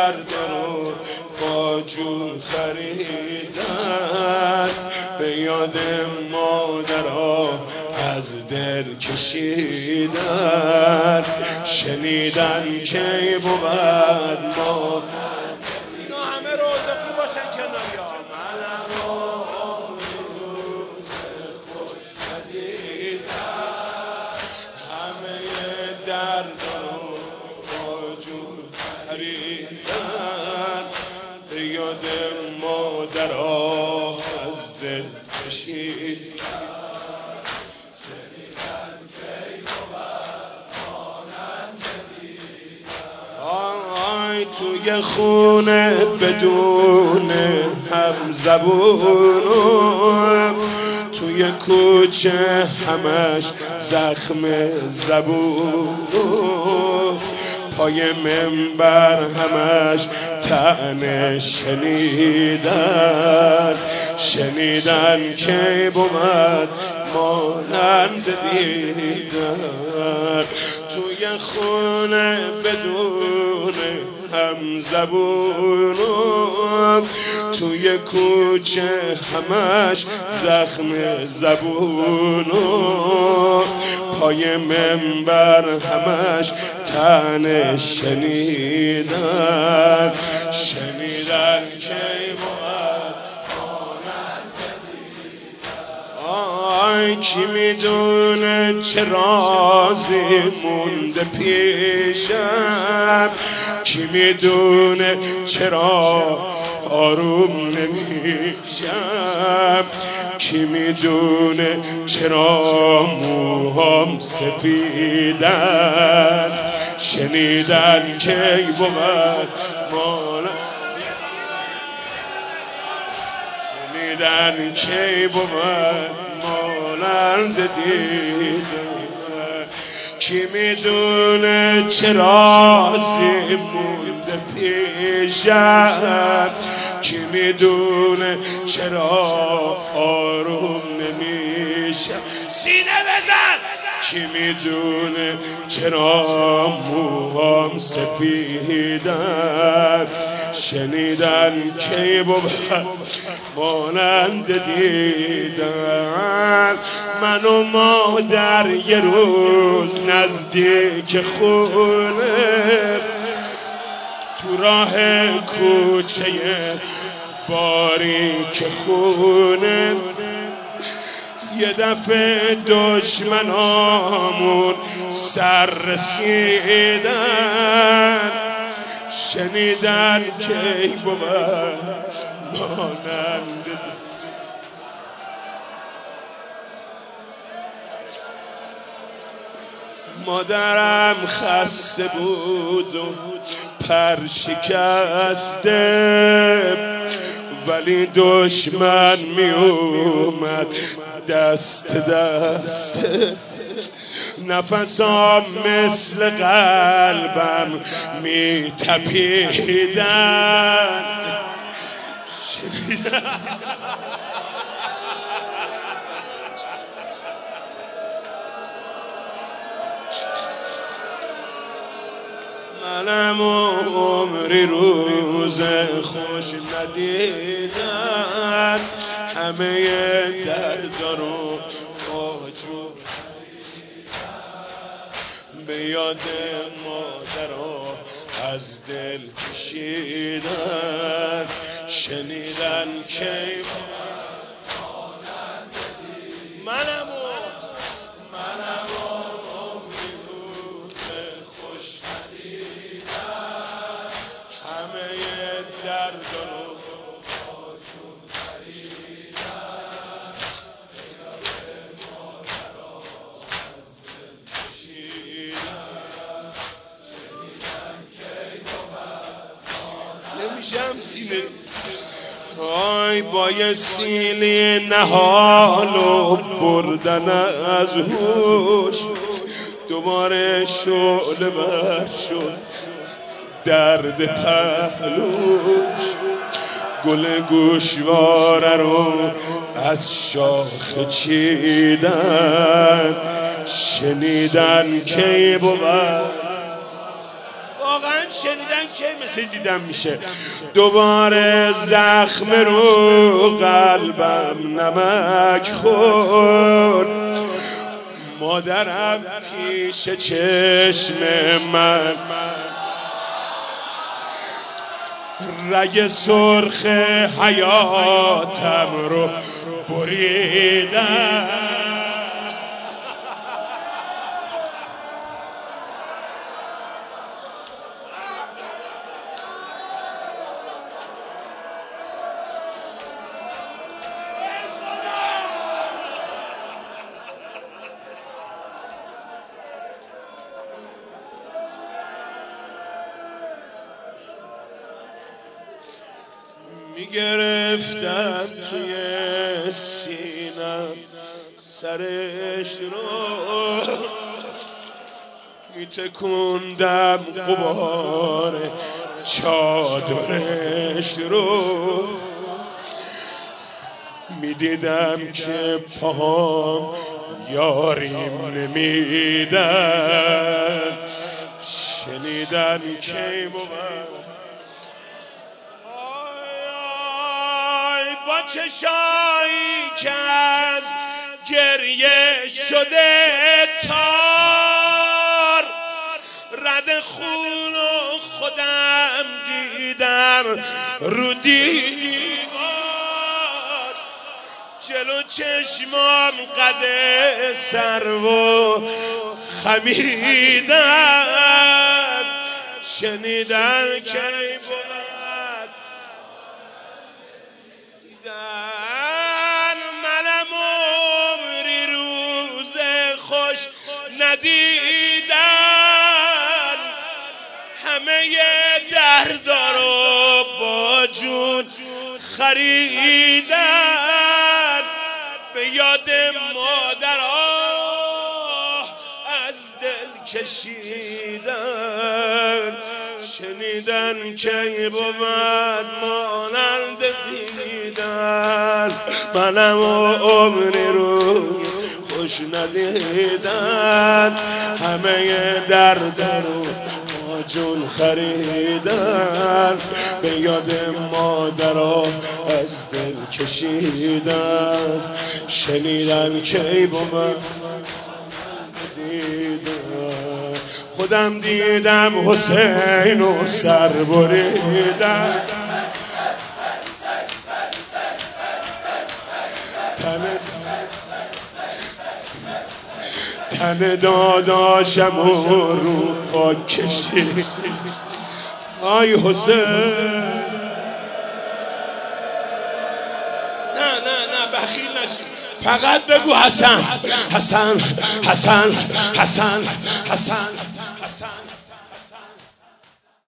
درد رو با جون خریدن، به یاد مادرها از دل کشیدن، شنیدن کی بود ما اینا همه روز خوب باشن کناریا. منم روز خوش ندیدم، همه درد رو با جون خریدن، به یاد مادرها از دل کشیدن. توی خونه بدون هم زبون، توی کوچه همش زخم زبون، پای منبر همش طعنه شنیدن، شنیدن کی بود مانند دیدن. توی خونه بدون هم زبون، توی کوچه همش زخم زبون، پای منبر همش طعنه شنیدن، شنیدن کی بود آی کی میدونه چه رازی مونده پیشم، کی میدونه چرا آروم نمیشم، کی میدونه چرا موهام سفیدن، شنیدن کی بود مال، شنیدن کی بود مانند دیدن. کی میدونه چه رازی مونده پیشم، کی میدونه چرا آروم نمیشم، سینه بزن. کی میدونه چرا موهام سفیدن، شنیدن کی بود مانند دیدن. من و مادر یه روز نزدیک خونه، تو راه کوچه باریک خونه، یه دفعه دشمنامون سر رسیدن، شنیدن کی بود مانند. مادرم خسته بود و پر شکسته، ولی دشمن می اومد دست دسته، نفسام مثل قلبم می تپیدن، منم عمری روز خوش ندیدم، همه دردا رو آجور به یاد مادرها از دل کشیدن، شنیدن کی منم نمیشم سینه آی بایستی نهال و بردن از هوش، دوباره شعله بر شد درد پهلوش، گل گوشواره رو از شاخه چیدن، شنیدن کی بود واقعا شنیدن که مثل دیدم میشه. دوباره زخم رو قلبم نمک خورد، مادرم پیش چشم من رگ سرخ حیاتم رو بریدن. میگرفتم توی سینم سرش رو، میتکوندم غبار چادرش رو، میدیدم که پاهم یاریم نمیدن، شنیدن که بود با چشایی که از گریه شده تار، رد خون و خودم دیدم رو دیوار، جلو چشمام قد سرو و خمیدن، شنیدن که منم عمری روز خوش ندیدن، همه دردا رو با جون خریدن، به یاد مادرها از دل کشیدن، شنیدن که بود مانند دیدن، منم عمری رو خوش ندیدن، همه درد رو با جون خریدن، به یاد مادرها از دل کشیدن، شنیدن که بود دیدن، خودم دیدم حسین و سر بریدن، تن داداشم رو خاک کشید. آی حسین، نه بخیل نشید، فقط بگو حسن حسن حسن حسن حسن حسن